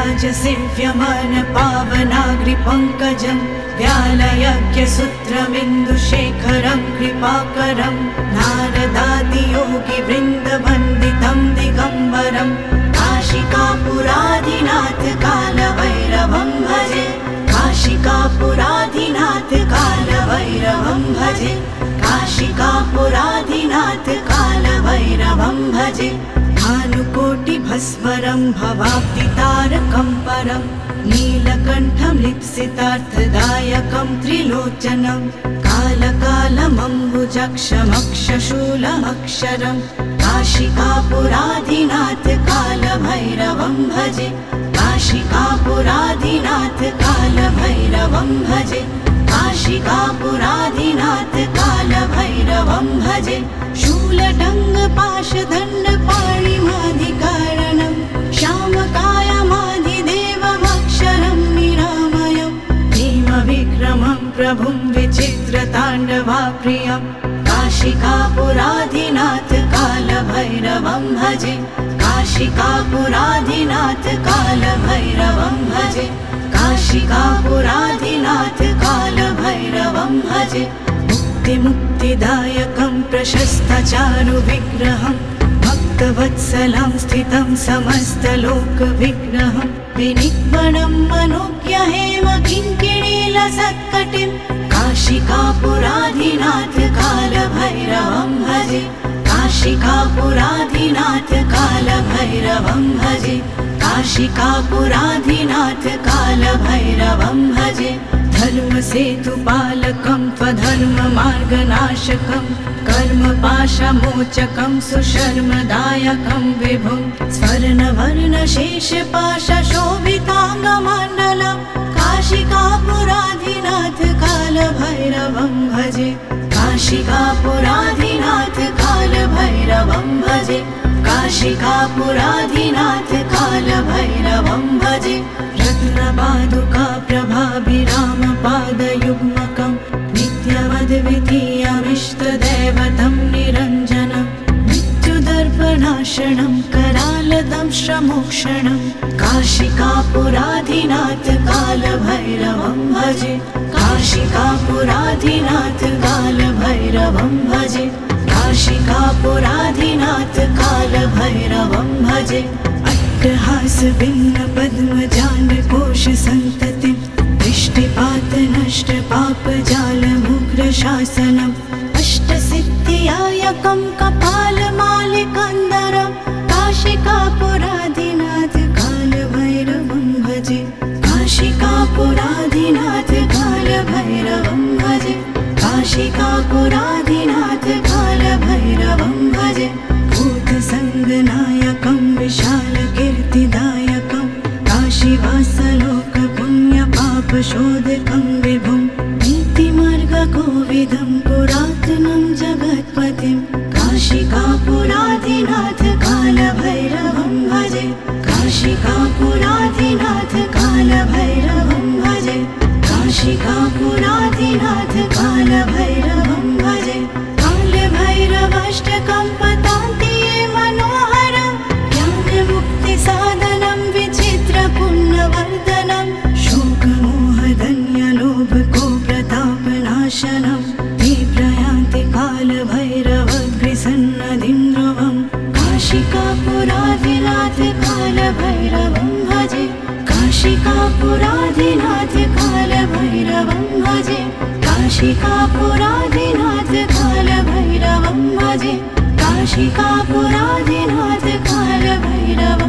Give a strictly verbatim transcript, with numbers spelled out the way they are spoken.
राजसेव्यमान पावनाग्रिपङ्कजं व्यालयज्ञसूत्रमिन्दुशेखरं कृपाकरं नारदादियोगिवृन्दवन्दितं दिगम्बरं काशिकापुराधिनाथ कालभैरवं भजे काशिकापुराधिनाथ कालभैरवं भजे काशिकापुराधिनाथ कालभैरवं भजे भानुकोटिभस्वरं भवाब्दितारकं परं नीलकण्ठं लिप्सितार्थदायकं त्रिलोचनं कालकालमम्बुजक्षमक्षशूलमक्षरं काशिकापुराधिनाथ कालभैरवं भजे काशिकापुराधिनाथ कालभैरवं भजे काशिकापुराधिनाथ कालभैरवं भजे शूलटङ्गपाशदण्डपाणिमाधिकारणं श्यामकायमाधिदेवमक्षरं निरामयं भीमविक्रमं प्रभुं विचित्रताण्डवाप्रियं काशिकापुराधिनाथ कालभैरवं भजे काशिकापुराधिनाथ कालभैरवं भजे काशिकापुराधिनाथ कालभैरवं भजे मुक्तिमुक्तिदायकं प्रशस्तचारुविग्रहं भक्तवत्सलं स्थितं समस्तलोकविग्रहं विनिग्मनं मनोज्ञहेम किङ्किणीलसत्कटिं काशिकापुराधिनाथ कालभैरवं भजे काशिकापुराधिनाथ कालभैरवं भजे काशिकापुराधिनाथ कालभैरवं भजे धर्मसेतुपालकं त्वधर्ममार्गनाशकं कर्मपाशमोचकं सुशर्मदायकं विभुं स्वर्णवर्णशेषपाशशोभिताङ्गमण्डलं काशिकापुराधिनाथ कालभैरवं भजे काशिकापुराधिनाथ कालभैरवं भजे काशिकापुराधिनाथ कालभैरवं भजे रत्नपादुका प्रभाभिरामपादयुग्मकं नित्यमद्वितीयमिष्टदैवतं निरञ्जनं मृत्युदर्पनाशनं करालदं श्रमोक्षणं काशिकापुराधिनाथ कालभैरवं भजे काशिकापुराधिनाथ कालभैरवं भजे काशिकापुराधिनाथ कालभैरवं भजे अट्टहासभिन्नपद्मजालकोशसन्ततिं दृष्टिपातनष्टपापजालमुग्रशासनम् अष्टसिद्धिदायकं कपालमालिकन्दरं काशिकापुराधिनाथ कालभैरवं भजे काशिकापुराधिनाथ कालभैरवं भजे काशिकापुराधिनाथ कालभैरवं भजे भूतसङ्गनायकं विशालकीर्तिदायकं काशीवासलोकपुण्यपापशोधकं विभुं नीतिमार्गकोविदं पुरातनं जगत्पतिं काशिकापुराधिनाथ कालभैरवं भजे काशिकापुराधिनाथ कालभैरवं भजे काशिकापुराधिनाथ कालभैरवं भजे कालभैरवाष्टकं पतान्तिये मनोहरं ज्ञानमुक्तिसाधनं विचित्रपुण्यवर्धनं शोकमोहधन्यलोभकोप्रतापनाशनं ते प्रयान्ति कालभैरवग्रिसन्नधिं ध्रुवं काशिकापुराधिनाथ कालभैरवं भजे काशिकापुराधिनाथ कालभैरवं भजे काशिकापुराधिनाथ कालभैरवं भजे काशिकापुराधिनाथ कालभैरवं